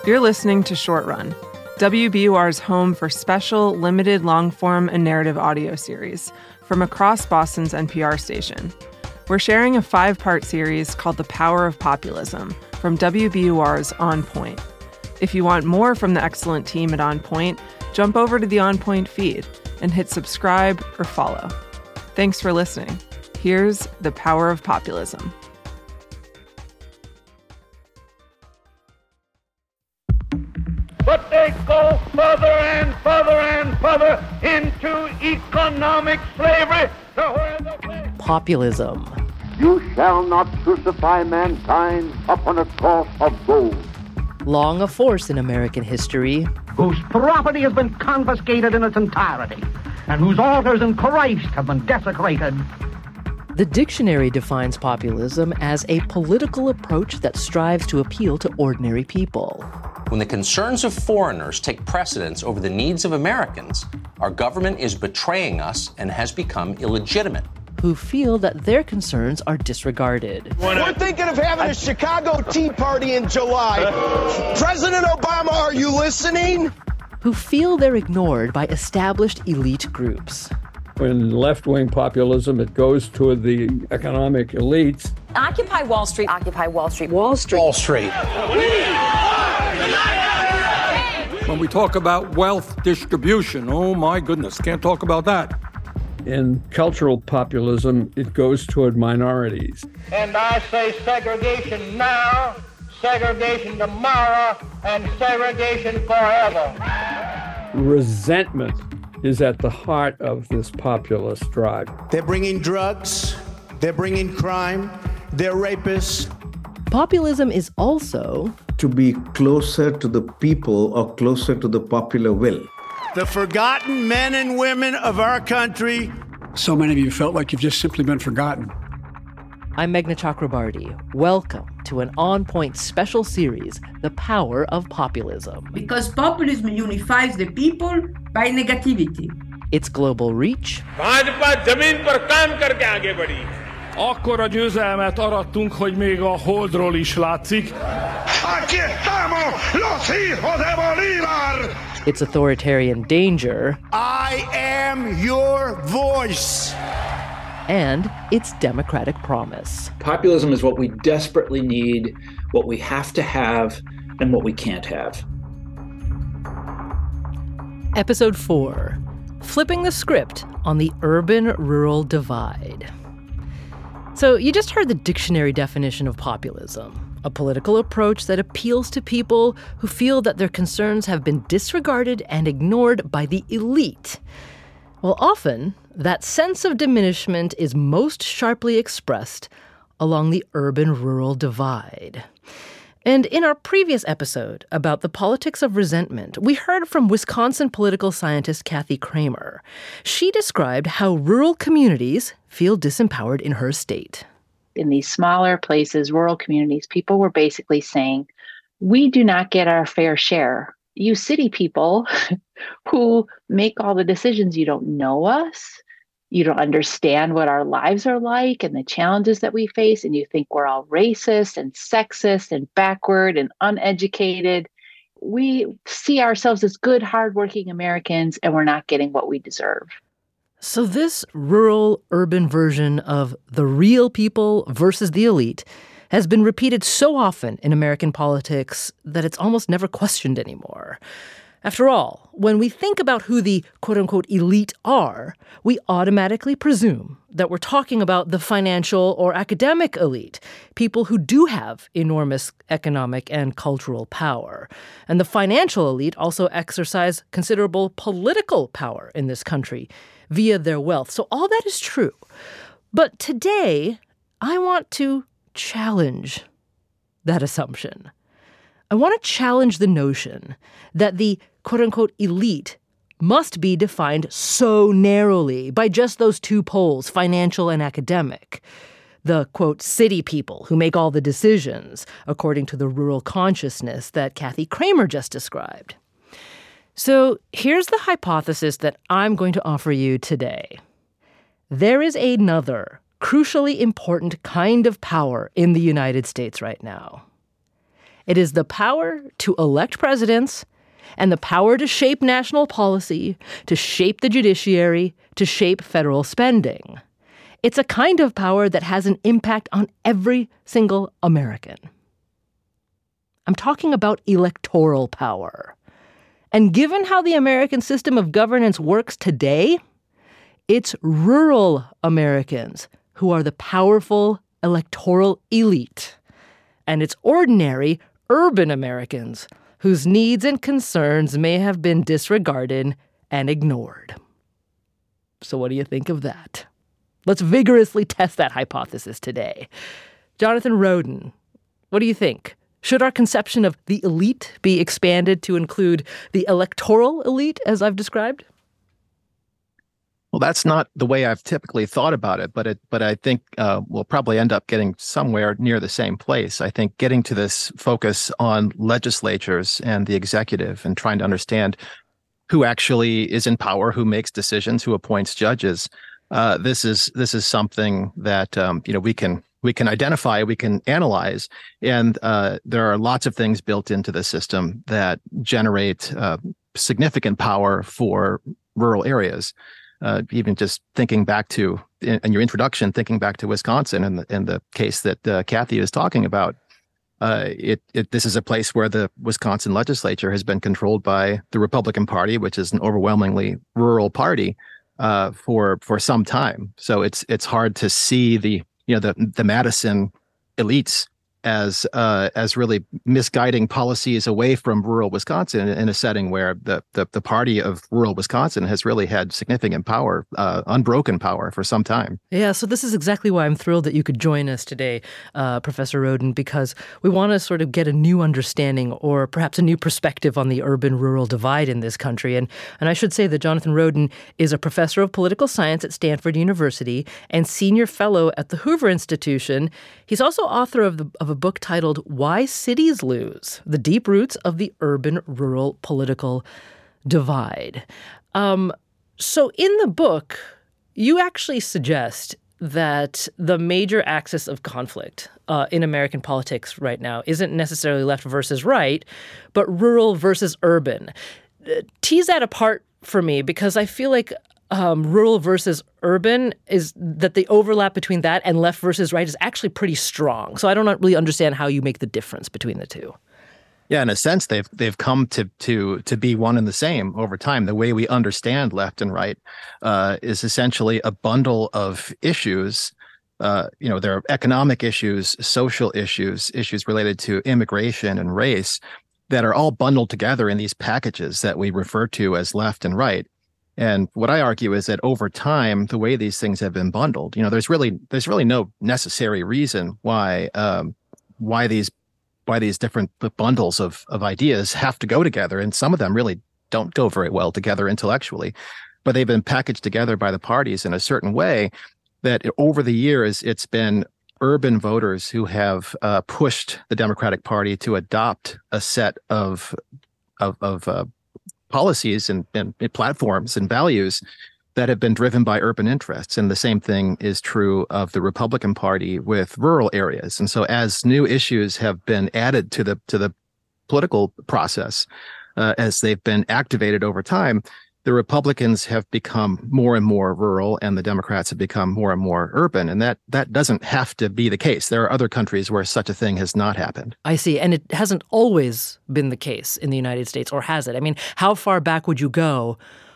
You're listening to Short Run, WBUR's home for special, limited, long-form, and narrative audio series from across Boston's NPR station. We're sharing a 5-part series called The Power of Populism from WBUR's On Point. If you want more from the excellent team at On Point, jump over to the On Point feed and hit subscribe or follow. Thanks for listening. Here's The Power of Populism. But they go further and further and further into economic slavery to where the populism. You shall not crucify mankind upon a cross of gold. Long a force in American history. Whose property has been confiscated in its entirety, and whose altars in Christ have been desecrated. The dictionary defines populism as a political approach that strives to appeal to ordinary people. When the concerns of foreigners take precedence over the needs of Americans, our government is betraying us and has become illegitimate. Who feel that their concerns are disregarded. We're thinking of having a Chicago Tea Party in July. President Obama, are you listening? Who feel they're ignored by established elite groups. When left-wing populism, it goes toward the economic elites. Occupy Wall Street. Occupy Wall Street. Wall Street. Wall Street. When we talk about wealth distribution, oh my goodness, can't talk about that. In cultural populism, it goes toward minorities. And I say segregation now, segregation tomorrow, and segregation forever. Resentment is at the heart of this populist drive. They're bringing drugs, they're bringing crime, they're rapists. Populism is also to be closer to the people or closer to the popular will. The forgotten men and women of our country. So many of you felt like you've just simply been forgotten. I'm Meghna Chakrabarti. Welcome to an On Point special series, The Power of Populism. Because populism unifies the people by negativity. Its global reach. Akkora győzelmet arattunk, hogy még a Holdról is látszik. Its authoritarian danger. I am your voice. And its democratic promise. Populism is what we desperately need, what we have to have, and what we can't have. Episode 4. Flipping the script on the urban-rural divide. So you just heard the dictionary definition of populism, a political approach that appeals to people who feel that their concerns have been disregarded and ignored by the elite. Well, often, that sense of diminishment is most sharply expressed along the urban-rural divide. And in our previous episode about the politics of resentment, we heard from Wisconsin political scientist Kathy Kramer. She described how rural communities feel disempowered in her state. In these smaller places, rural communities, people were basically saying, we do not get our fair share. You city people who make all the decisions, you don't know us. You don't understand what our lives are like and the challenges that we face, and you think we're all racist and sexist and backward and uneducated. We see ourselves as good, hardworking Americans, and we're not getting what we deserve. So this rural-urban version of the real people versus the elite has been repeated so often in American politics that it's almost never questioned anymore. After all, when we think about who the quote-unquote elite are, we automatically presume that we're talking about the financial or academic elite, people who do have enormous economic and cultural power. And the financial elite also exercise considerable political power in this country via their wealth. So all that is true. But today, I want to challenge that assumption. I want to challenge the notion that the quote-unquote elite must be defined so narrowly by just those two poles, financial and academic. The, quote, city people who make all the decisions, according to the rural consciousness that Kathy Kramer just described. So here's the hypothesis that I'm going to offer you today. There is another crucially important kind of power in the United States right now. It is the power to elect presidents and the power to shape national policy, to shape the judiciary, to shape federal spending. It's a kind of power that has an impact on every single American. I'm talking about electoral power. And given how the American system of governance works today, it's rural Americans who are the powerful electoral elite. And it's ordinary urban Americans whose needs and concerns may have been disregarded and ignored. So what do you think of that? Let's vigorously test that hypothesis today. Jonathan Roden, what do you think? Should our conception of the elite be expanded to include the electoral elite, as I've described? Well, that's not the way I've typically thought about it, but I think we'll probably end up getting somewhere near the same place. I think getting to this focus on legislatures and the executive and trying to understand who actually is in power, who makes decisions, who appoints judges. This is something that we can identify, we can analyze, and there are lots of things built into the system that generate significant power for rural areas. Even just thinking back to, in your introduction, thinking back to Wisconsin and the case that Kathy is talking about, this is a place where the Wisconsin legislature has been controlled by the Republican Party, which is an overwhelmingly rural party, for some time. So it's hard to see the Madison elites as really misguiding policies away from rural Wisconsin in a setting where the party of rural Wisconsin has really had significant power, unbroken power for some time. Yeah, so this is exactly why I'm thrilled that you could join us today, Professor Roden, because we want to sort of get a new understanding or perhaps a new perspective on the urban-rural divide in this country. And I should say that Jonathan Roden is a professor of political science at Stanford University and senior fellow at the Hoover Institution. He's also author of a book titled Why Cities Lose: The Deep Roots of the Urban-Rural Political Divide. So in the book, you actually suggest that the major axis of conflict in American politics right now isn't necessarily left versus right, but rural versus urban. Tease that apart for me, because I feel like rural versus urban is that the overlap between that and left versus right is actually pretty strong. So I don't really understand how you make the difference between the two. Yeah, in a sense, they've come to be one and the same over time. The way we understand left and right is essentially a bundle of issues. There are economic issues, social issues, issues related to immigration and race that are all bundled together in these packages that we refer to as left and right. And what I argue is that over time, the way these things have been bundled, there's really no necessary reason why these different bundles of ideas have to go together. And some of them really don't go very well together intellectually, but they've been packaged together by the parties in a certain way that over the years, it's been urban voters who have pushed the Democratic Party to adopt a set of policies and platforms and values that have been driven by urban interests. And the same thing is true of the Republican Party with rural areas. And so as new issues have been added to the political process, as they've been activated over time, the Republicans have become more and more rural and the Democrats have become more and more urban. And that doesn't have to be the case. There are other countries where such a thing has not happened. I see. And it hasn't always been the case in the United States, or has it? I mean, how far back would you go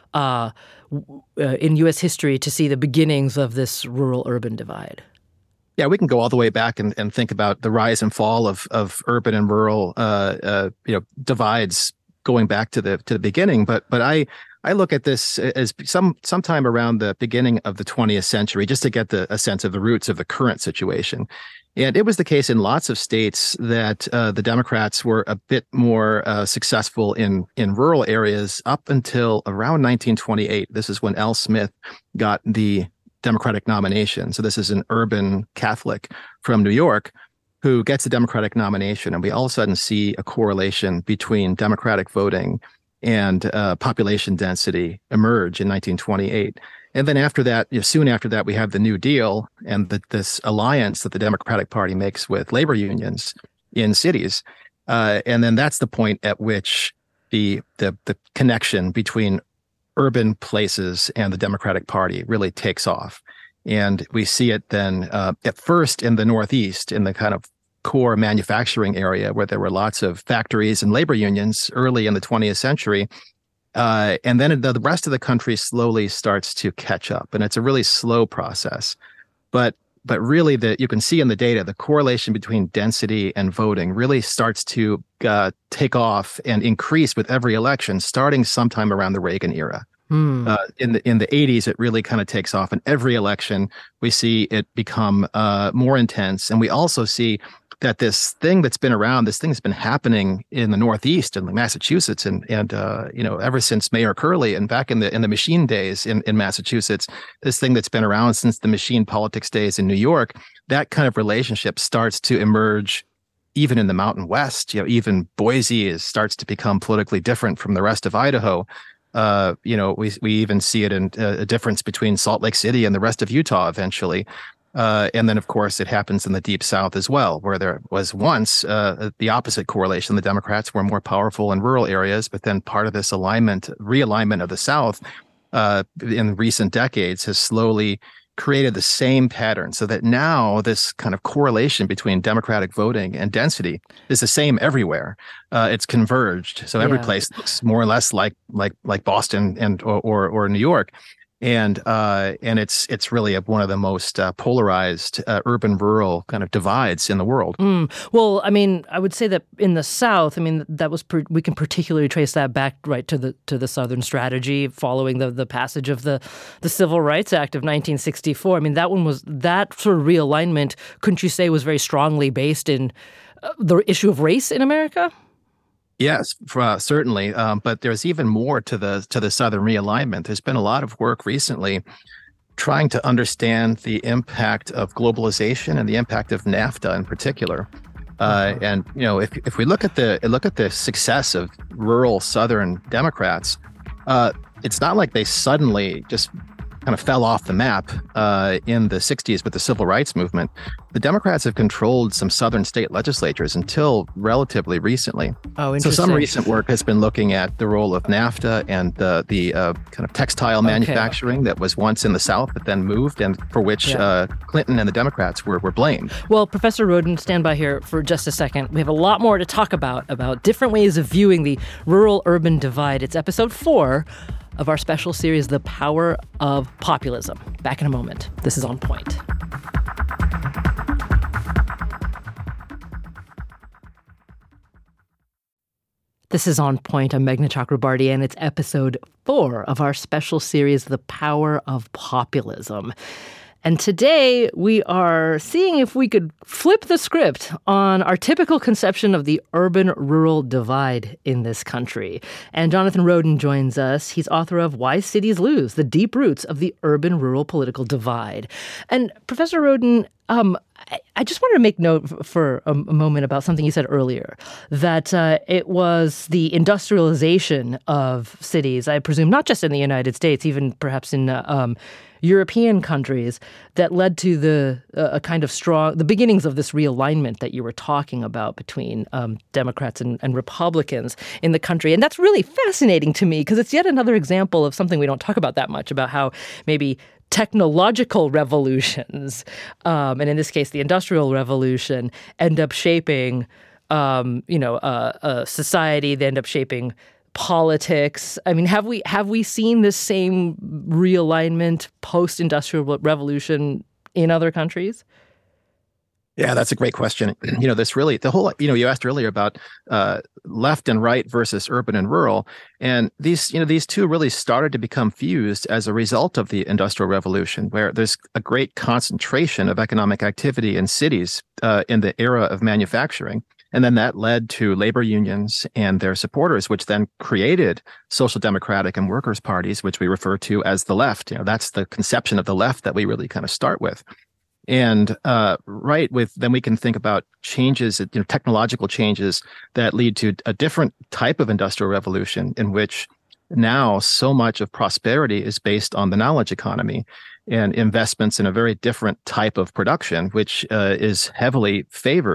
in U.S. history to see the beginnings of this rural-urban divide? Yeah, we can go all the way back and think about the rise and fall of urban and rural divides going back to the beginning. But I look at this as sometime around the beginning of the 20th century, just to get a sense of the roots of the current situation. And it was the case in lots of states that the Democrats were a bit more successful in rural areas up until around 1928. This is when Al Smith got the Democratic nomination. So this is an urban Catholic from New York who gets the Democratic nomination. And we all of a sudden see a correlation between Democratic voting and population density emerge in 1928. And then after that, soon after that, we have the New Deal and this alliance that the Democratic Party makes with labor unions in cities. And then that's the point at which the connection between urban places and the Democratic Party really takes off. And we see it then at first in the Northeast, in the kind of core manufacturing area where there were lots of factories and labor unions early in the 20th century. And then the rest of the country slowly starts to catch up. And it's a really slow process. But really, you can see in the data, the correlation between density and voting really starts to take off and increase with every election, starting sometime around the Reagan era. In the 80s, it really kind of takes off. In every election, we see it become more intense. And we also see that this thing that's been around, this thing that's been happening in the Northeast and Massachusetts, and ever since Mayor Curley and back in the machine days in Massachusetts, this thing that's been around since the machine politics days in New York, that kind of relationship starts to emerge even in the Mountain West. Even Boise starts to become politically different from the rest of Idaho. We even see it in a difference between Salt Lake City and the rest of Utah eventually. And then, of course, it happens in the Deep South as well, where there was once the opposite correlation. The Democrats were more powerful in rural areas, but then part of this realignment of the South in recent decades has slowly created the same pattern, so that now this kind of correlation between Democratic voting and density is the same everywhere. It's converged, so every place looks more or less like Boston and or New York. And it's really one of the most polarized urban-rural kind of divides in the world. Well, I mean, I would say that in the South, I mean, that was we can particularly trace that back right to the Southern strategy following the passage of the Civil Rights Act of 1964. I mean, that sort of realignment, couldn't you say, was very strongly based in the issue of race in America? Yes, certainly. But there's even more to the Southern realignment. There's been a lot of work recently trying to understand the impact of globalization and the impact of NAFTA in particular. And if we look at the success of rural Southern Democrats, it's not like they suddenly just kind of fell off the map in the 60s with the Civil Rights Movement. The Democrats have controlled some Southern state legislatures until relatively recently. Oh, interesting. So some recent work has been looking at the role of NAFTA and the kind of textile manufacturing that was once in the South but then moved, and for which Clinton and the Democrats were blamed. Well, Professor Roden, stand by here for just a second. We have a lot more to talk about different ways of viewing the rural-urban divide. It's episode 4 of our special series, The Power of Populism. Back in a moment. This is On Point. This is On Point. I'm Meghna Chakrabarty, and it's episode 4 of our special series, The Power of Populism. And today we are seeing if we could flip the script on our typical conception of the urban-rural divide in this country. And Jonathan Roden joins us. He's author of Why Cities Lose: The Deep Roots of the Urban-Rural Political Divide. And Professor Roden, I just wanted to make note for a moment about something you said earlier, that it was the industrialization of cities, I presume not just in the United States, even perhaps in European countries, that led to the beginnings of this realignment that you were talking about between Democrats and Republicans in the country. And that's really fascinating to me because it's yet another example of something we don't talk about that much, about how maybe technological revolutions, and in this case, the Industrial Revolution, end up shaping, a society. They end up shaping politics. I mean, have we seen this same realignment post-Industrial Revolution in other countries? Yeah, that's a great question. You asked earlier about left and right versus urban and rural. And these two really started to become fused as a result of the Industrial Revolution, where there's a great concentration of economic activity in cities in the era of manufacturing. And then that led to labor unions and their supporters, which then created social democratic and workers' parties, which we refer to as the left. That's the conception of the left that we really kind of start with. And then we can think about changes, technological changes that lead to a different type of industrial revolution, in which now so much of prosperity is based on the knowledge economy and investments in a very different type of production, which is heavily favored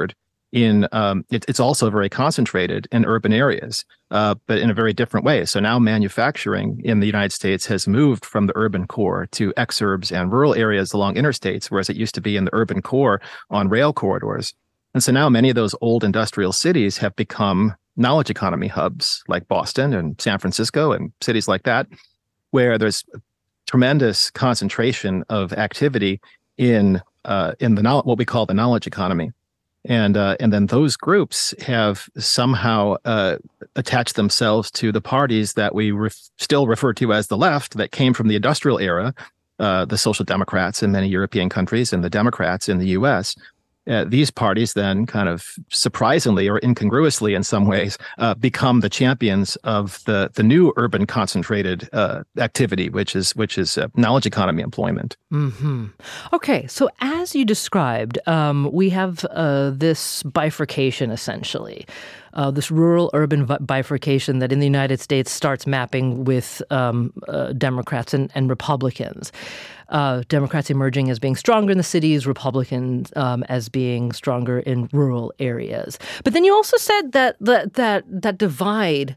it's also very concentrated in urban areas, but in a very different way. So now manufacturing in the United States has moved from the urban core to exurbs and rural areas along interstates, whereas it used to be in the urban core on rail corridors. And so now many of those old industrial cities have become knowledge economy hubs like Boston and San Francisco and cities like that, where there's tremendous concentration of activity in the what we call the knowledge economy. And then those groups have somehow attached themselves to the parties that we still refer to as the left, that came from the industrial era, the Social Democrats in many European countries and the Democrats in the U.S. These parties then kind of surprisingly or incongruously in some ways become the champions of the new urban concentrated activity, which is knowledge economy employment. Mm-hmm. Okay, so as you described, we have this bifurcation essentially. This rural-urban bifurcation that in the United States starts mapping with Democrats and Republicans. Democrats emerging as being stronger in the cities, Republicans as being stronger in rural areas. But then you also said that divide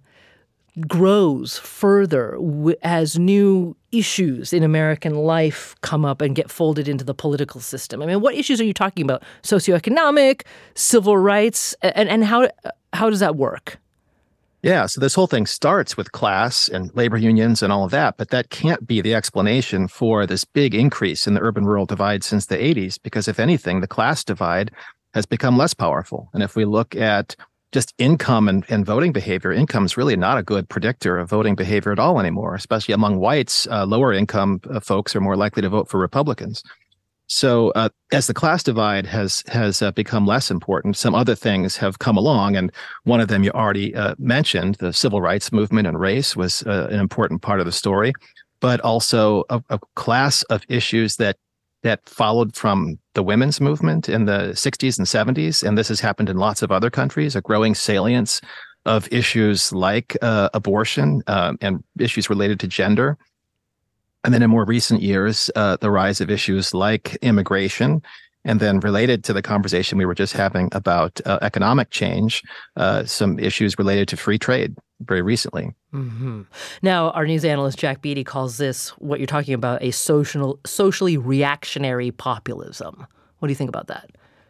grows further as new issues in American life come up and get folded into the political system. I mean, what issues are you talking about? Socioeconomic, civil rights, and how does that work? Yeah, so this whole thing starts with class and labor unions and all of that, but that can't be the explanation for this big increase in the urban-rural divide since the 80s, because if anything, the class divide has become less powerful. And if we look at just income and voting behavior, income is really not a good predictor of voting behavior at all anymore, especially among whites. Lower income folks are more likely to vote for Republicans. So as the class divide has become less important, some other things have come along. And one of them you already mentioned, the civil rights movement and race was an important part of the story, but also a class of issues that followed from the women's movement in the 60s and 70s. And this has happened in lots of other countries, a growing salience of issues like abortion and issues related to gender. And then in more recent years, the rise of issues like immigration, and then related to the conversation we were just having about economic change, some issues related to free trade very recently. Mm-hmm. Now, our news analyst Jack Beatty calls this, what you're talking about, a socially reactionary populism. What do you think about that?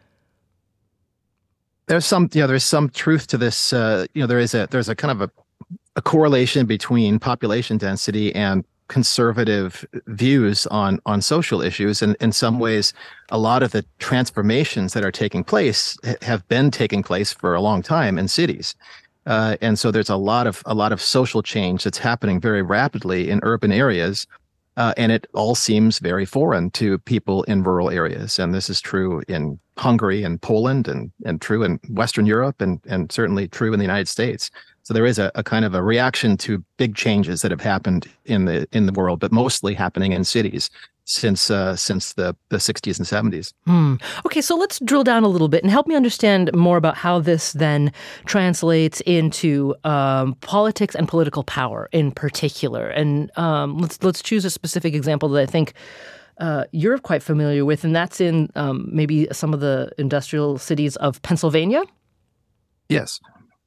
There's some truth to this. There's a kind of a correlation between population density and conservative views on social issues. And in some ways, a lot of the transformations that are taking place have been taking place for a long time in cities. And so there's a lot of social change that's happening very rapidly in urban areas. And it all seems very foreign to people in rural areas. And this is true in Hungary and Poland and true in Western Europe and certainly true in the United States. So there is a kind of a reaction to big changes that have happened in the world, but mostly happening in cities since the 60s and 70s. Okay, so let's drill down a little bit and help me understand more about how this then translates into politics and political power in particular. And let's choose a specific example that I think you're quite familiar with, and that's in maybe some of the industrial cities of Pennsylvania. Yes.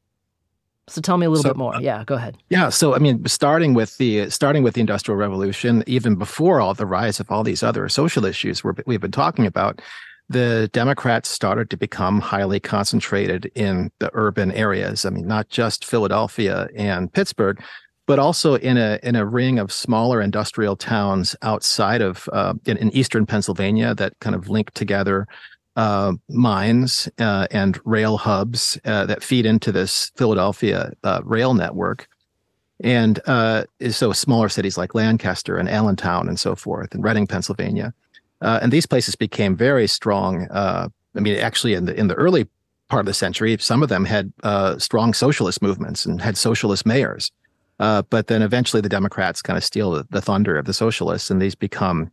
So tell me a little bit more. Yeah, go ahead. Yeah, so I mean, starting with the Industrial Revolution, even before all the rise of all these other social issues we've been talking about, the Democrats started to become highly concentrated in the urban areas. I mean, not just Philadelphia and Pittsburgh, but also in a ring of smaller industrial towns outside of in eastern Pennsylvania that kind of link together mines and rail hubs that feed into this Philadelphia rail network. And so smaller cities like Lancaster and Allentown and so forth, and Reading, Pennsylvania. And these places became very strong. I mean, actually, in the early part of the century, some of them had strong socialist movements and had socialist mayors. But then eventually the Democrats kind of steal the thunder of the socialists, and these become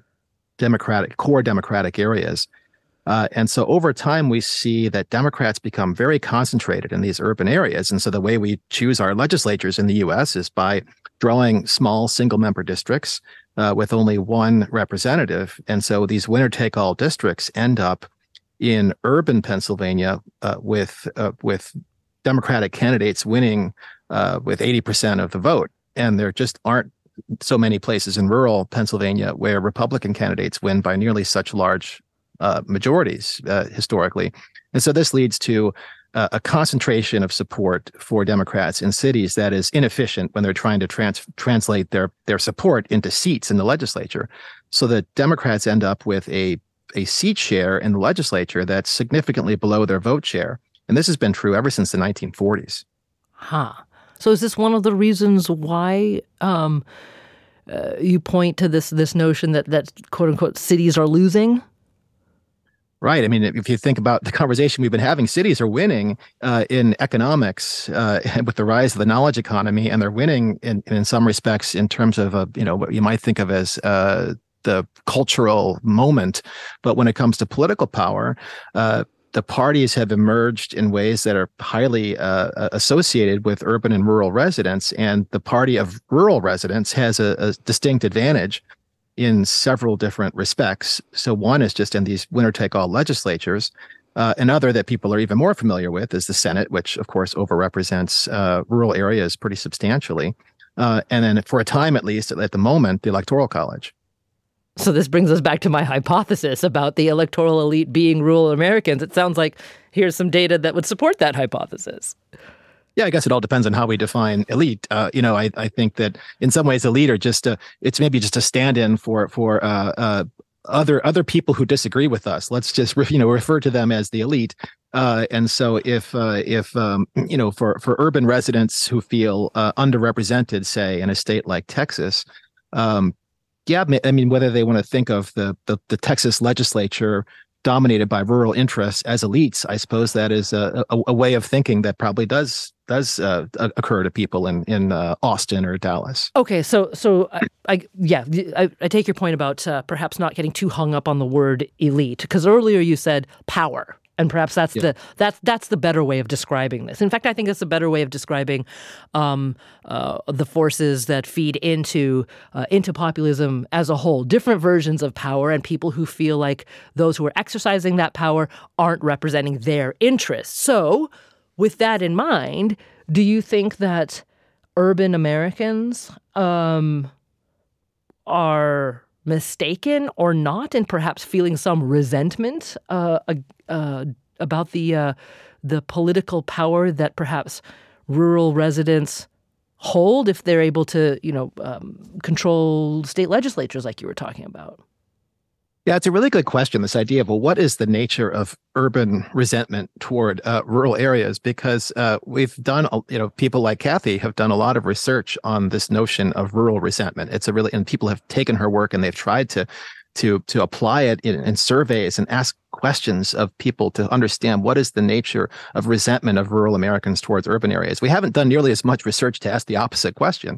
core democratic areas. And so over time, we see that Democrats become very concentrated in these urban areas. And so the way we choose our legislatures in the U.S. is by drawing small single-member districts with only one representative. And so these winner-take-all districts end up in urban Pennsylvania with Democratic candidates winning with 80% of the vote. And there just aren't so many places in rural Pennsylvania where Republican candidates win by nearly such large majorities historically. And so this leads to a concentration of support for Democrats in cities that is inefficient when they're trying to translate their support into seats in the legislature. So that Democrats end up with a seat share in the legislature that's significantly below their vote share. And this has been true ever since the 1940s. So is this one of the reasons why you point to this notion that quote unquote cities are losing? Right. I mean, if you think about the conversation we've been having, cities are winning in economics with the rise of the knowledge economy, and they're winning in some respects in terms of what you might think of as the cultural moment. But when it comes to political power, the parties have emerged in ways that are highly associated with urban and rural residents, and the party of rural residents has a distinct advantage in several different respects. So one is just in these winner-take-all legislatures. Another that people are even more familiar with is the Senate, which, of course, overrepresents rural areas pretty substantially. And then for a time, at least, at the moment, the Electoral College. So this brings us back to my hypothesis about the electoral elite being rural Americans. It sounds like here's some data that would support that hypothesis. Yeah, I guess it all depends on how we define elite. I think that in some ways, elite are just it's maybe just a stand-in for other people who disagree with us. Let's just refer to them as the elite. And so if for urban residents who feel underrepresented, say in a state like Texas, whether they want to think of the Texas legislature dominated by rural interests as elites, I suppose that is a way of thinking that probably does occur to people in Austin or Dallas. Okay, so I take your point about perhaps not getting too hung up on the word elite, because earlier you said power. And perhaps that's the better way of describing this. In fact, I think it's a better way of describing the forces that feed into populism as a whole. Different versions of power, and people who feel like those who are exercising that power aren't representing their interests. So, with that in mind, do you think that urban Americans are mistaken or not, and perhaps feeling some resentment about the political power that perhaps rural residents hold if they're able to, control state legislatures like you were talking about? Yeah, it's a really good question, this idea of, what is the nature of urban resentment toward rural areas? Because we've done, people like Kathy have done a lot of research on this notion of rural resentment. And people have taken her work and they've tried to apply it in surveys and ask questions of people to understand what is the nature of resentment of rural Americans towards urban areas. We haven't done nearly as much research to ask the opposite question.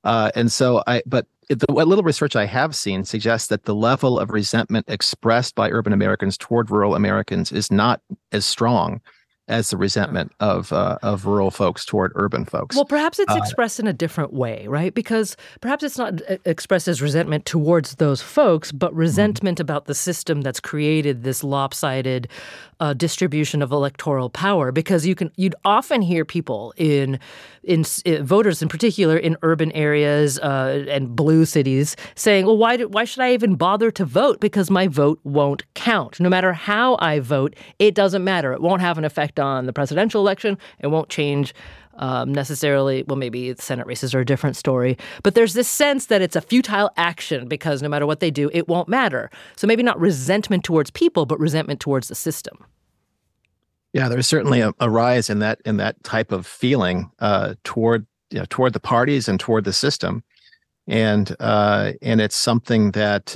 What little research I have seen suggests that the level of resentment expressed by urban Americans toward rural Americans is not as strong as the resentment of rural folks toward urban folks. Well, perhaps it's expressed in a different way, right? Because perhaps it's not expressed as resentment towards those folks, but resentment about the system that's created this lopsided distribution of electoral power. Because you'd often hear people in voters in particular in urban areas and blue cities saying, well, why should I even bother to vote? Because my vote won't count. No matter how I vote, it doesn't matter. It won't have an effect on the presidential election. It won't change necessarily. Well, maybe the Senate races are a different story. But there's this sense that it's a futile action because no matter what they do, it won't matter. So maybe not resentment towards people, but resentment towards the system. Yeah, there's certainly a rise in that type of feeling toward the parties and toward the system, and it's something that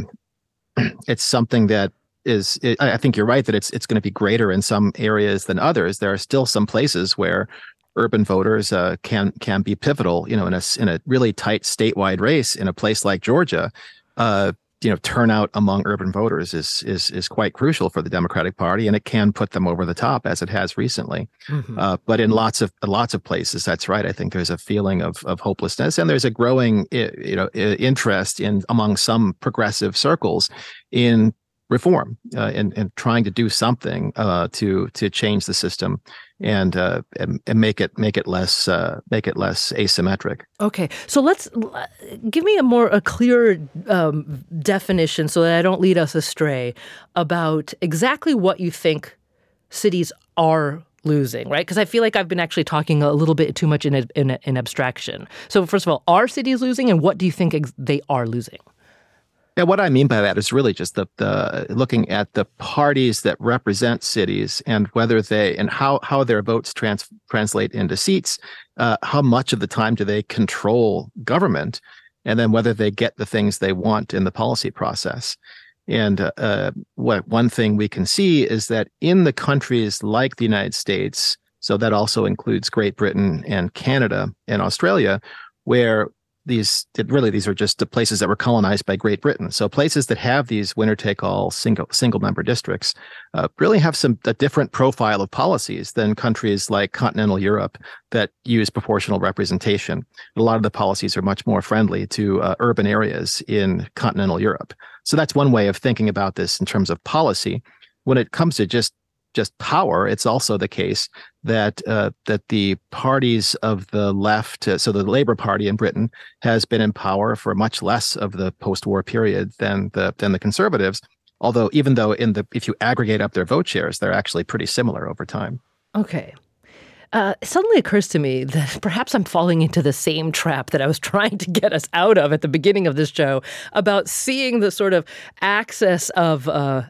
is. I think you're right that it's going to be greater in some areas than others. There are still some places where urban voters can be pivotal. In a really tight statewide race in a place like Georgia. Turnout among urban voters is quite crucial for the Democratic Party, and it can put them over the top as it has recently. Mm-hmm. But in lots of places, that's right. I think there's a feeling of hopelessness, and there's a growing interest among some progressive circles in reform and trying to do something to change the system and make it less asymmetric. Okay, so let's give me a clearer definition so that I don't lead us astray about exactly what you think cities are losing, right? Because I feel like I've been actually talking a little bit too much in abstraction. So first of all, are cities losing, and what do you think they are losing? Yeah, what I mean by that is really just the looking at the parties that represent cities and whether they and how their votes translate into seats, how much of the time do they control government, and then whether they get the things they want in the policy process. And one thing we can see is that in the countries like the United States, so that also includes Great Britain and Canada and Australia, where these are just the places that were colonized by Great Britain. So places that have these winner-take-all single member districts really have a different profile of policies than countries like continental Europe that use proportional representation. A lot of the policies are much more friendly to urban areas in continental Europe. So that's one way of thinking about this in terms of policy. When it comes to just power, it's also the case that the parties of the left, so the Labour Party in Britain, has been in power for much less of the post-war period than the Conservatives. Although, even though if you aggregate up their vote shares, they're actually pretty similar over time. Okay. It suddenly occurs to me that perhaps I'm falling into the same trap that I was trying to get us out of at the beginning of this show about seeing the sort of axis of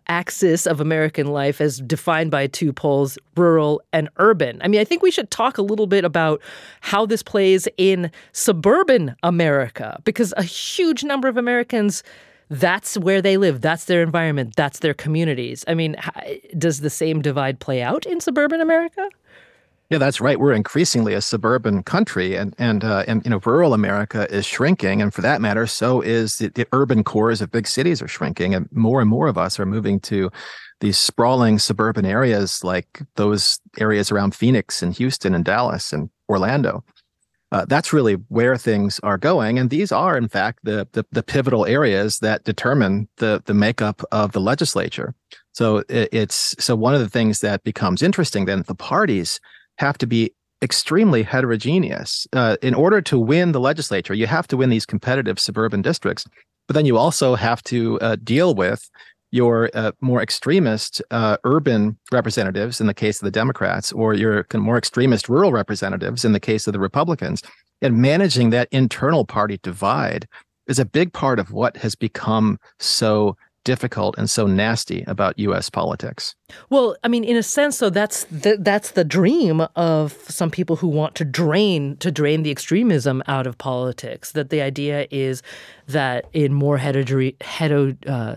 American life as defined by two poles, rural and urban. I mean, I think we should talk a little bit about how this plays in suburban America, because a huge number of Americans, that's where they live. That's their environment. That's their communities. I mean, does the same divide play out in suburban America? Yeah, that's right. We're increasingly a suburban country, and rural America is shrinking, and for that matter, so is the urban cores of big cities are shrinking, and more of us are moving to these sprawling suburban areas like those areas around Phoenix and Houston and Dallas and Orlando. That's really where things are going, and these are, in fact, the pivotal areas that determine the makeup of the legislature. So so one of the things that becomes interesting then, the parties have to be extremely heterogeneous. In order to win the legislature, you have to win these competitive suburban districts, but then you also have to deal with your more extremist urban representatives in the case of the Democrats, or your more extremist rural representatives in the case of the Republicans. And managing that internal party divide is a big part of what has become so difficult and so nasty about U.S. politics. Well, I mean, in a sense, so that's the dream of some people who want to drain the extremism out of politics. That the idea is that in more heterogeneous,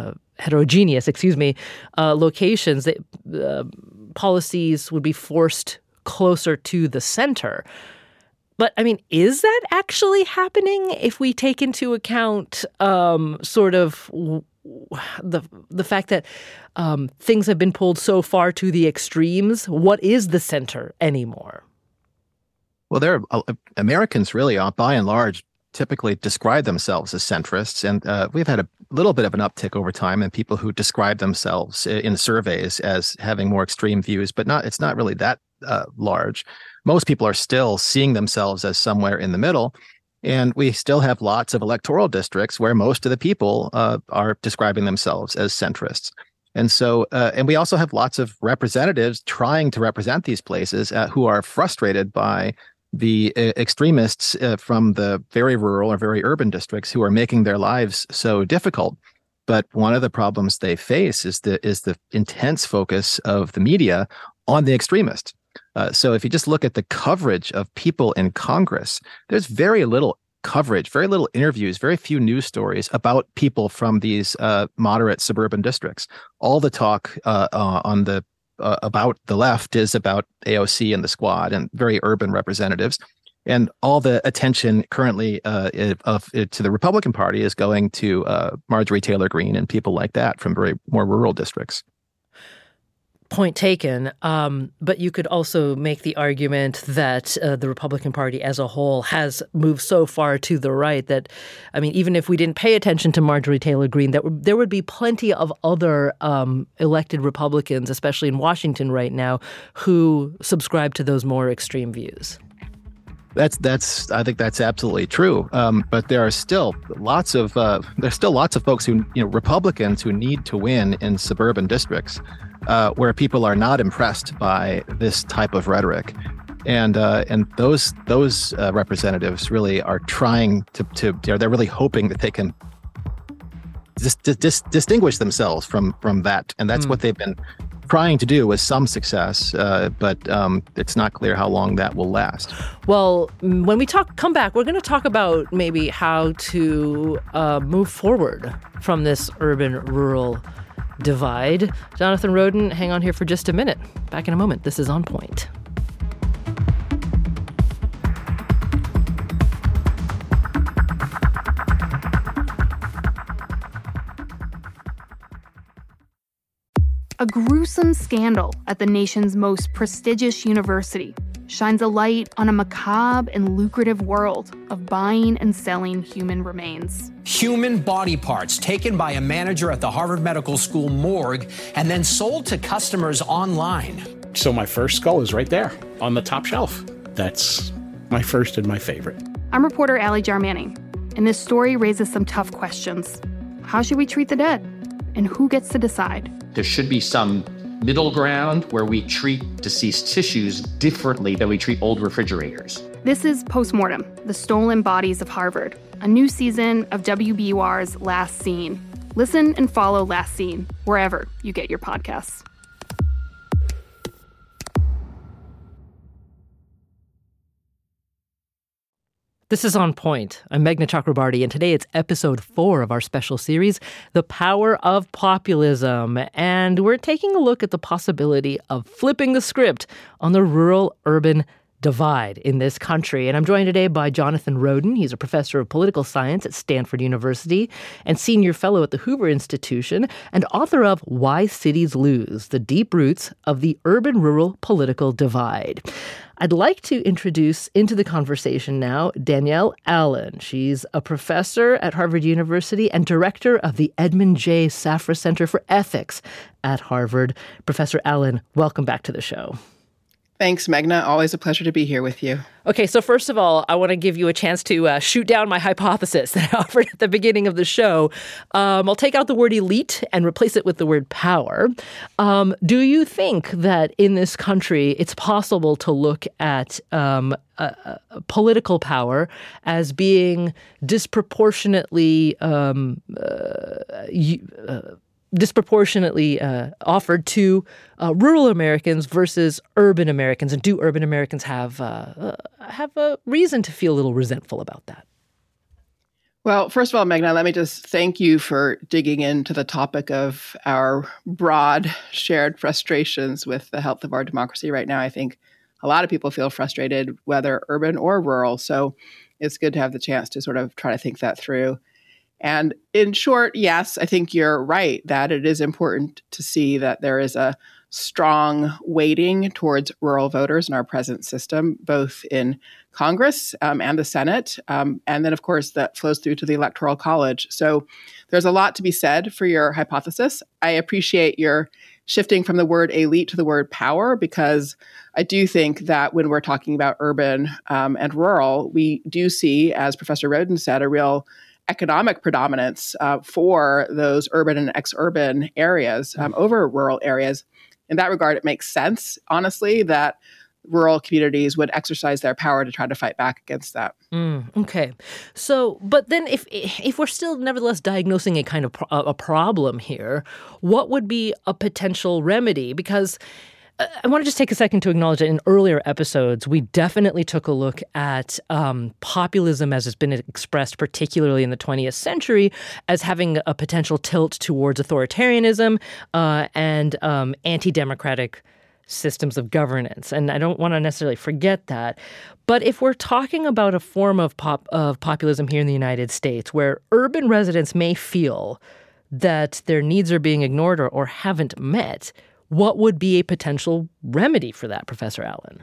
locations, that policies would be forced closer to the center. But, I mean, is that actually happening if we take into account sort of the fact that things have been pulled so far to the extremes? What is the center anymore? Well, Americans really, by and large, typically describe themselves as centrists, and we've had a little bit of an uptick over time in people who describe themselves in surveys as having more extreme views, but it's not really that large. Most people are still seeing themselves as somewhere in the middle. And we still have lots of electoral districts where most of the people are describing themselves as centrists. And so, and we also have lots of representatives trying to represent these places who are frustrated by the extremists from the very rural or very urban districts who are making their lives so difficult. But one of the problems they face is the intense focus of the media on the extremist. So if you just look at the coverage of people in Congress, there's very little coverage, very little interviews, very few news stories about people from these moderate suburban districts. All the talk about the left is about AOC and the Squad and very urban representatives. And all the attention currently to the Republican Party is going to Marjorie Taylor Greene and people like that from very more rural districts. Point taken. But you could also make the argument that the Republican Party as a whole has moved so far to the right that, I mean, even if we didn't pay attention to Marjorie Taylor Greene, there would be plenty of other elected Republicans, especially in Washington right now, who subscribe to those more extreme views. I think that's absolutely true. But there are still lots of folks who, Republicans who need to win in suburban districts where people are not impressed by this type of rhetoric, and those representatives really are trying to they're really hoping that they can distinguish themselves from that, and that's what they've been trying to do with some success, but it's not clear how long that will last. Well, when we come back, we're going to talk about maybe how to move forward from this urban-rural divide. Jonathan Roden, hang on here for just a minute. Back in a moment. This is On Point. A gruesome scandal at the nation's most prestigious university shines a light on a macabre and lucrative world of buying and selling human remains. Human body parts taken by a manager at the Harvard Medical School morgue and then sold to customers online. So my first skull is right there on the top shelf. That's my first and my favorite. I'm reporter Allie Jarmanning, and this story raises some tough questions. How should we treat the dead? And who gets to decide? There should be some middle ground where we treat deceased tissues differently than we treat old refrigerators. This is Postmortem, The Stolen Bodies of Harvard, a new season of WBUR's Last Scene. Listen and follow Last Scene wherever you get your podcasts. This is On Point. I'm Meghna Chakrabarti, and today it's episode 4 of our special series, The Power of Populism. And we're taking a look at the possibility of flipping the script on the rural-urban divide in this country. And I'm joined today by Jonathan Roden. He's a professor of political science at Stanford University and senior fellow at the Hoover Institution and author of Why Cities Lose: The Deep Roots of the Urban-Rural Political Divide. I'd like to introduce into the conversation now Danielle Allen. She's a professor at Harvard University and director of the Edmund J. Safra Center for Ethics at Harvard. Professor Allen, welcome back to the show. Thanks, Meghna. Always a pleasure to be here with you. Okay, so first of all, I want to give you a chance to shoot down my hypothesis that I offered at the beginning of the show. I'll take out the word elite and replace it with the word power. Do you think that in this country it's possible to look at political power as being disproportionately offered to rural Americans versus urban Americans? And do urban Americans have a reason to feel a little resentful about that? Well, first of all, Meghna, let me just thank you for digging into the topic of our broad shared frustrations with the health of our democracy right now. I think a lot of people feel frustrated, whether urban or rural. So it's good to have the chance to sort of try to think that through. And in short, yes, I think you're right that it is important to see that there is a strong weighting towards rural voters in our present system, both in Congress and the Senate. And then, of course, that flows through to the Electoral College. So there's a lot to be said for your hypothesis. I appreciate your shifting from the word elite to the word power, because I do think that when we're talking about urban and rural, we do see, as Professor Roden said, a real economic predominance for those urban and ex-urban areas over rural areas. In that regard, it makes sense, honestly, that rural communities would exercise their power to try to fight back against that. Okay. So, but then if we're still nevertheless diagnosing a kind of a problem here, what would be a potential remedy? Because I want to just take a second to acknowledge that in earlier episodes, we definitely took a look at populism as it's been expressed, particularly in the 20th century, as having a potential tilt towards authoritarianism and anti-democratic systems of governance. And I don't want to necessarily forget that. But if we're talking about a form of populism here in the United States, where urban residents may feel that their needs are being ignored or haven't met, what would be a potential remedy for that, Professor Allen?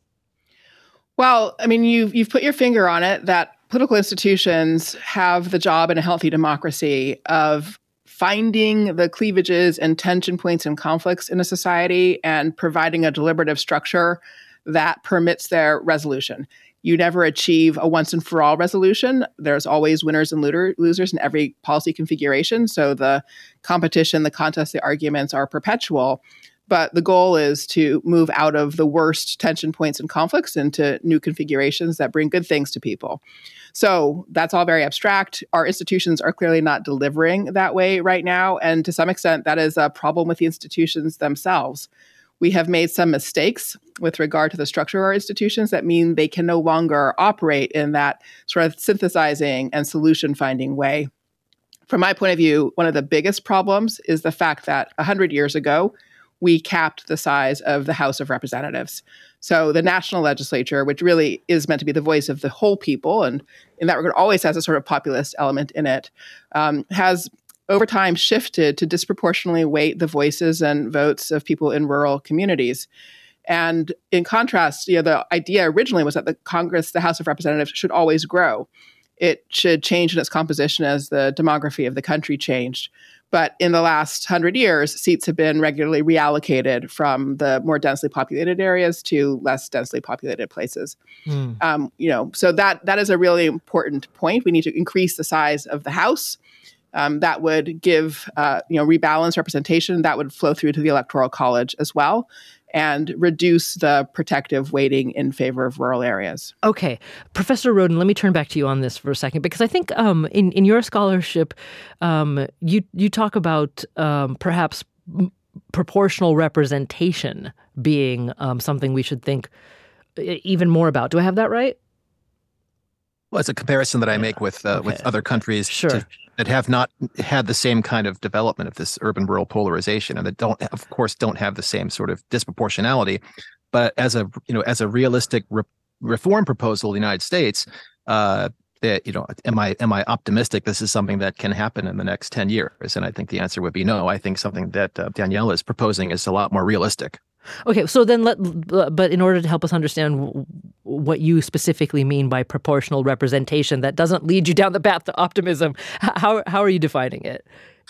Well, I mean, you've put your finger on it, that political institutions have the job in a healthy democracy of finding the cleavages and tension points and conflicts in a society and providing a deliberative structure that permits their resolution. You never achieve a once and for all resolution. There's always winners and losers in every policy configuration. So the competition, the contest, the arguments are perpetual. But the goal is to move out of the worst tension points and conflicts into new configurations that bring good things to people. So that's all very abstract. Our institutions are clearly not delivering that way right now. And to some extent, that is a problem with the institutions themselves. We have made some mistakes with regard to the structure of our institutions that mean they can no longer operate in that sort of synthesizing and solution-finding way. From my point of view, one of the biggest problems is the fact that 100 years ago, we capped the size of the House of Representatives. So the national legislature, which really is meant to be the voice of the whole people, and in that regard always has a sort of populist element in it, has over time shifted to disproportionately weight the voices and votes of people in rural communities. And in contrast, the idea originally was that the House of Representatives should always grow. It should change in its composition as the demography of the country changed. But in the last 100 years, seats have been regularly reallocated from the more densely populated areas to less densely populated places. So that is a really important point. We need to increase the size of the House. That would give rebalance representation. That would flow through to the Electoral College as well, and reduce the protective weighting in favor of rural areas. Okay. Professor Rodin, let me turn back to you on this for a second, because I think in your scholarship, you talk about perhaps proportional representation being something we should think even more about. Do I have that right? Well, it's a comparison that I make with other countries that have not had the same kind of development of this urban-rural polarization, and that don't have the same sort of disproportionality. But as a realistic reform proposal in the United States, am I optimistic this is something that can happen in the next 10 years? And I think the answer would be no. I think something that Danielle is proposing is a lot more realistic. Okay, so then but in order to help us understand what you specifically mean by proportional representation, that doesn't lead you down the path to optimism. How are you defining it?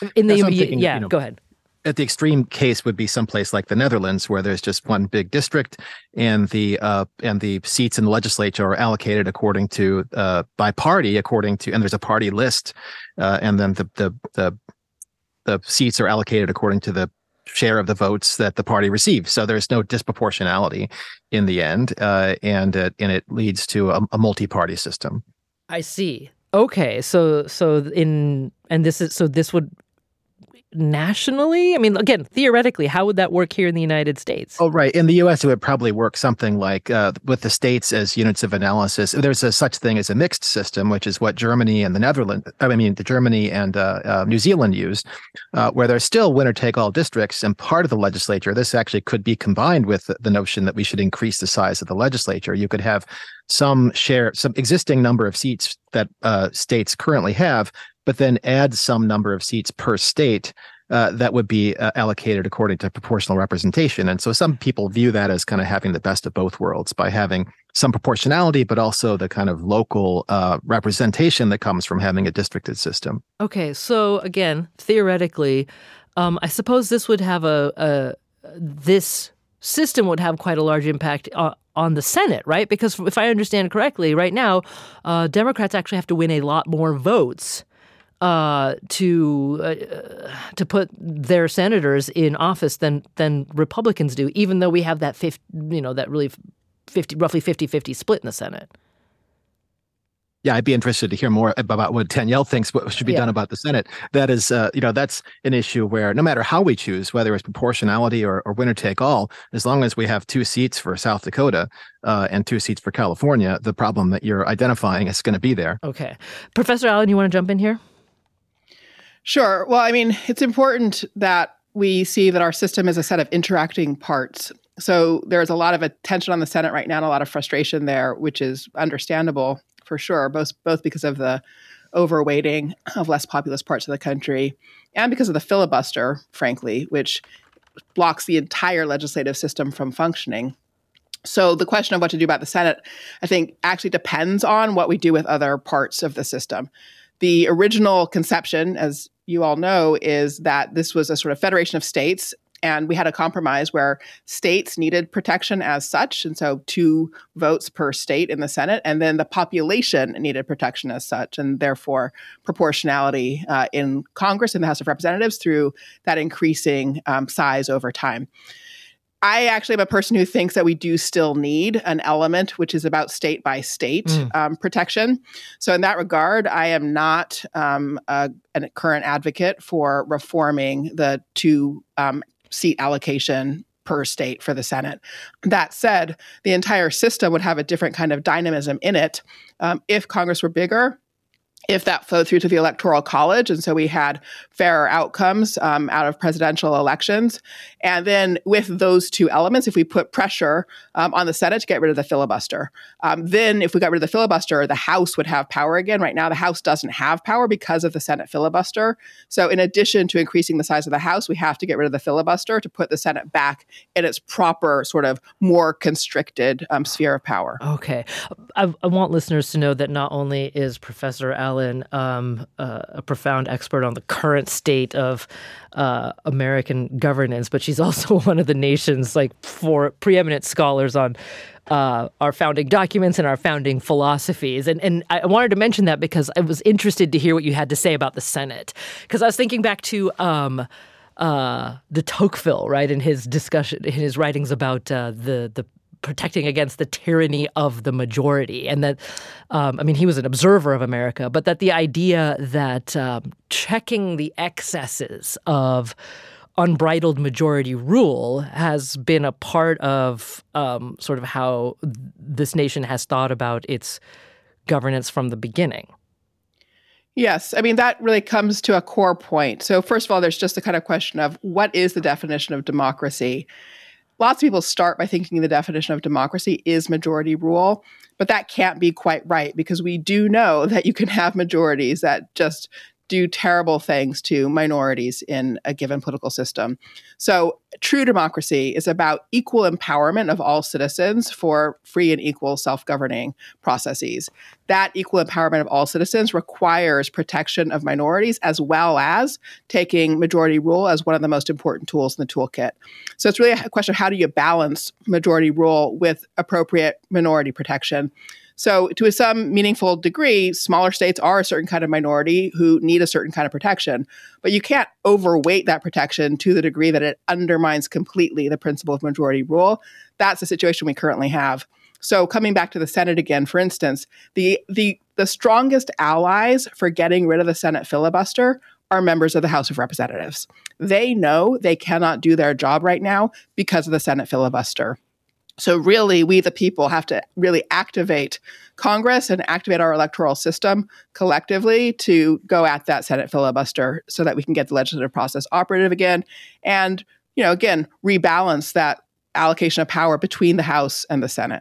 Go ahead. At the extreme case would be someplace like the Netherlands, where there's just one big district, and the seats in the legislature are allocated according to by party, and there's a party list, and then the seats are allocated according to the share of the votes that the party receives. So there's no disproportionality in the end, and it leads to a multi-party system. I see. Okay, so this would nationally? I mean, again, theoretically, how would that work here in the United States? Oh, right. In the U.S., it would probably work something like with the states as units of analysis. There's such thing as a mixed system, which is what Germany and Germany and New Zealand used, where there's still winner-take-all districts, and part of the legislature. This actually could be combined with the notion that we should increase the size of the legislature. You could have some existing number of seats that states currently have, but then add some number of seats per state that would be allocated according to proportional representation. And so some people view that as kind of having the best of both worlds by having some proportionality, but also the kind of local representation that comes from having a districted system. Okay, so again, theoretically, I suppose this would have this system would have quite a large impact on the Senate, right? Because if I understand correctly, right now, Democrats actually have to win a lot more votes to put their senators in office than Republicans do, even though we have that roughly 50-50 split in the Senate. Yeah, I'd be interested to hear more about what Danielle thinks what should be done about the Senate. That is, that's an issue where no matter how we choose, whether it's proportionality or winner take all, as long as we have 2 seats for South Dakota and 2 seats for California, the problem that you're identifying is going to be there. Okay. Professor Allen, you want to jump in here? Sure. Well, I mean, it's important that we see that our system is a set of interacting parts. So there's a lot of attention on the Senate right now and a lot of frustration there, which is understandable for sure, both because of the overweighting of less populous parts of the country and because of the filibuster, frankly, which blocks the entire legislative system from functioning. So the question of what to do about the Senate, I think, actually depends on what we do with other parts of the system. The original conception, as you all know, is that this was a sort of federation of states, and we had a compromise where states needed protection as such, and so 2 votes per state in the Senate, and then the population needed protection as such, and therefore proportionality in Congress and the House of Representatives through that increasing size over time. I actually am a person who thinks that we do still need an element which is about state by state protection. So in that regard, I am not a current advocate for reforming the 2 seat allocation per state for the Senate. That said, the entire system would have a different kind of dynamism in it if Congress were bigger, if that flowed through to the Electoral College, and so we had fairer outcomes out of presidential elections. And then with those 2 elements, if we put pressure on the Senate to get rid of the filibuster, then if we got rid of the filibuster, the House would have power again. Right now, the House doesn't have power because of the Senate filibuster. So in addition to increasing the size of the House, we have to get rid of the filibuster to put the Senate back in its proper, sort of more constricted sphere of power. Okay. I want listeners to know that not only is Professor Allen a profound expert on the current state of American governance, but she's also one of the nation's 4 preeminent scholars on our founding documents and our founding philosophies. And I wanted to mention that because I was interested to hear what you had to say about the Senate. Because I was thinking back to de Tocqueville, right, in his discussion, in his writings about the protecting against the tyranny of the majority. And that, he was an observer of America, but that the idea that checking the excesses of unbridled majority rule has been a part of sort of how this nation has thought about its governance from the beginning. Yes. That really comes to a core point. So first of all, there's just the kind of question of what is the definition of democracy? Lots of people start by thinking the definition of democracy is majority rule, but that can't be quite right because we do know that you can have majorities that just do terrible things to minorities in a given political system. So true democracy is about equal empowerment of all citizens for free and equal self-governing processes. That equal empowerment of all citizens requires protection of minorities as well as taking majority rule as one of the most important tools in the toolkit. So it's really a question of how do you balance majority rule with appropriate minority protection. So to some meaningful degree, smaller states are a certain kind of minority who need a certain kind of protection. But you can't overweight that protection to the degree that it undermines completely the principle of majority rule. That's the situation we currently have. So coming back to the Senate again, for instance, the strongest allies for getting rid of the Senate filibuster are members of the House of Representatives. They know they cannot do their job right now because of the Senate filibuster. So really, we the people have to really activate Congress and activate our electoral system collectively to go at that Senate filibuster so that we can get the legislative process operative again and, again, rebalance that allocation of power between the House and the Senate.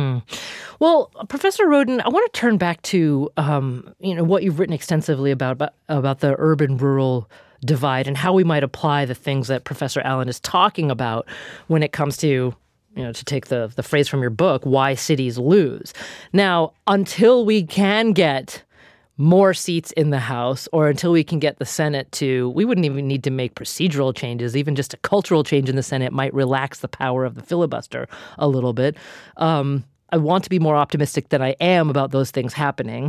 Well, Professor Rodin, I want to turn back to, what you've written extensively about the urban-rural divide and how we might apply the things that Professor Allen is talking about when it comes to to take the phrase from your book, why cities lose. Now, until we can get more seats in the House or until we can get the Senate we wouldn't even need to make procedural changes. Even just a cultural change in the Senate might relax the power of the filibuster a little bit. I want to be more optimistic than I am about those things happening.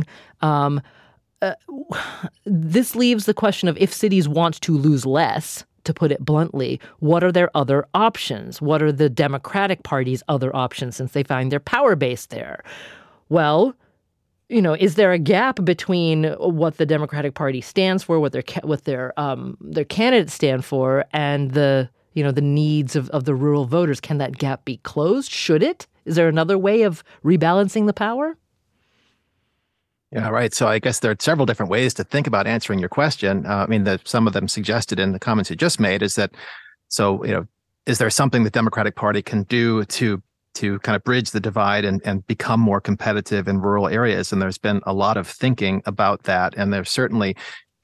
This leaves the question of if cities want to lose less, to put it bluntly, what are their other options? What are the Democratic Party's other options since they find their power base there? Well, is there a gap between what the Democratic Party stands for, what their candidates stand for, and the needs of the rural voters? Can that gap be closed? Should it? Is there another way of rebalancing the power? Yeah, right. So I guess there are several different ways to think about answering your question. Some of them suggested in the comments you just made is that, is there something the Democratic Party can do to kind of bridge the divide and become more competitive in rural areas? And there's been a lot of thinking about that. And there's certainly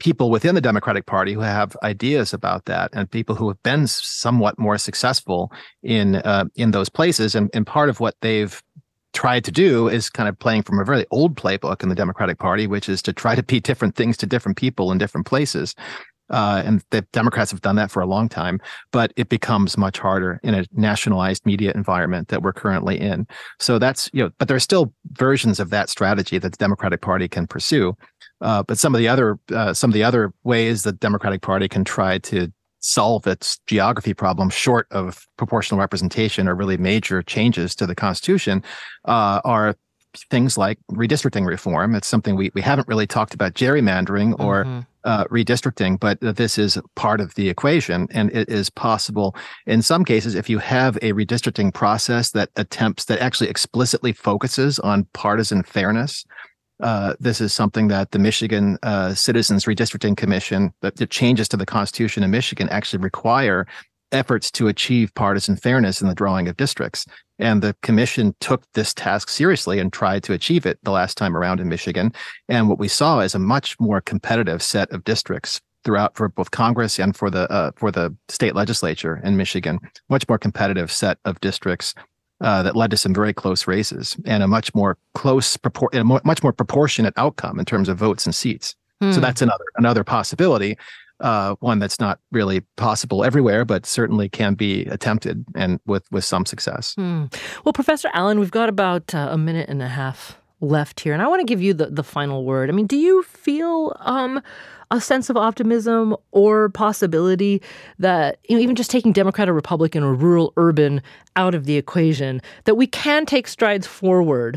people within the Democratic Party who have ideas about that, and people who have been somewhat more successful in those places. And part of what they've tried to do is kind of playing from a very old playbook in the Democratic Party, which is to try to be different things to different people in different places. And the Democrats have done that for a long time, but it becomes much harder in a nationalized media environment that we're currently in. So that's, but there are still versions of that strategy that the Democratic Party can pursue. But some of the other ways the Democratic Party can try to solve its geography problem, short of proportional representation or really major changes to the Constitution, are things like redistricting reform. It's something we haven't really talked about, gerrymandering or redistricting, but this is part of the equation, and it is possible in some cases if you have a redistricting process that actually explicitly focuses on partisan fairness. This is something that the Michigan Citizens Redistricting Commission, the changes to the Constitution in Michigan actually require efforts to achieve partisan fairness in the drawing of districts. And the commission took this task seriously and tried to achieve it the last time around in Michigan. And what we saw is a much more competitive set of districts throughout for both Congress and for the state legislature in Michigan, much more competitive set of districts that led to some very close races and a much more much more proportionate outcome in terms of votes and seats. So that's another possibility. One that's not really possible everywhere, but certainly can be attempted, and with some success. Well, Professor Allen, we've got about a minute and a half left here, and I want to give you the final word. I mean, do you feel a sense of optimism or possibility that, even just taking Democrat or Republican or rural urban out of the equation, that we can take strides forward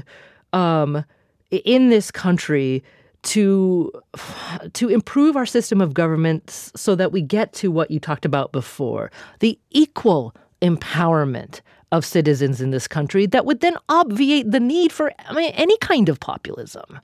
in this country to improve our system of government so that we get to what you talked about before, the equal empowerment of citizens in this country that would then obviate the need for any kind of populism?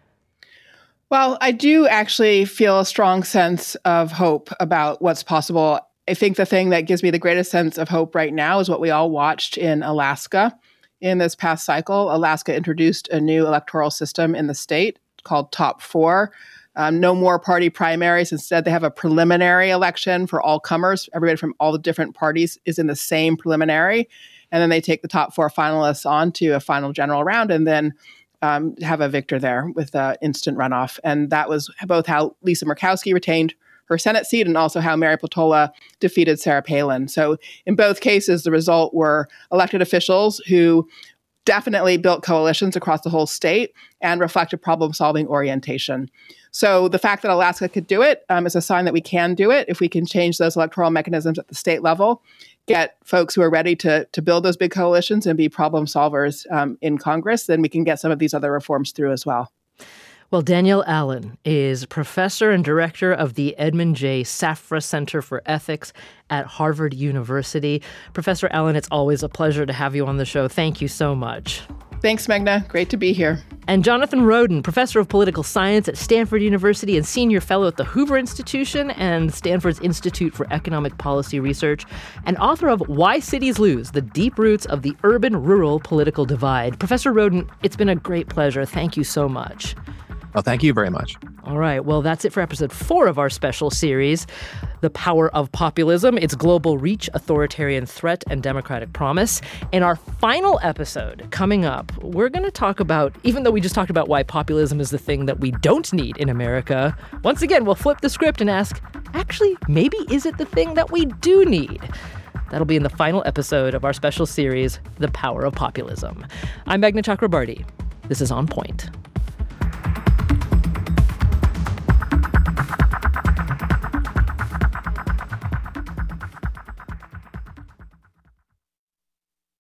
Well, I do actually feel a strong sense of hope about what's possible. I think the thing that gives me the greatest sense of hope right now is what we all watched in Alaska in this past cycle. Alaska introduced a new electoral system in the state called Top 4. No more party primaries. Instead, they have a preliminary election for all comers. Everybody from all the different parties is in the same preliminary. And then they take the top 4 finalists on to a final general round and then have a victor there with instant runoff. And that was both how Lisa Murkowski retained her Senate seat and also how Mary Peltola defeated Sarah Palin. So in both cases, the result were elected officials who definitely built coalitions across the whole state and reflected problem-solving orientation. So the fact that Alaska could do it is a sign that we can do it if we can change those electoral mechanisms at the state level, get folks who are ready to build those big coalitions and be problem solvers in Congress, then we can get some of these other reforms through as well. Well, Danielle Allen is professor and director of the Edmund J. Safra Center for Ethics at Harvard University. Professor Allen, it's always a pleasure to have you on the show. Thank you so much. Thanks, Meghna. Great to be here. And Jonathan Roden, professor of political science at Stanford University and senior fellow at the Hoover Institution and Stanford's Institute for Economic Policy Research, and author of Why Cities Lose: The Deep Roots of the Urban-Rural Political Divide. Professor Roden, it's been a great pleasure. Thank you so much. Well, thank you very much. All right. Well, that's it for episode 4 of our special series, The Power of Populism, Its Global Reach, Authoritarian Threat, and Democratic Promise. In our final episode coming up, we're going to talk about, even though we just talked about why populism is the thing that we don't need in America, once again, we'll flip the script and ask, actually, maybe is it the thing that we do need? That'll be in the final episode of our special series, The Power of Populism. I'm Meghna Chakrabarti. This is On Point.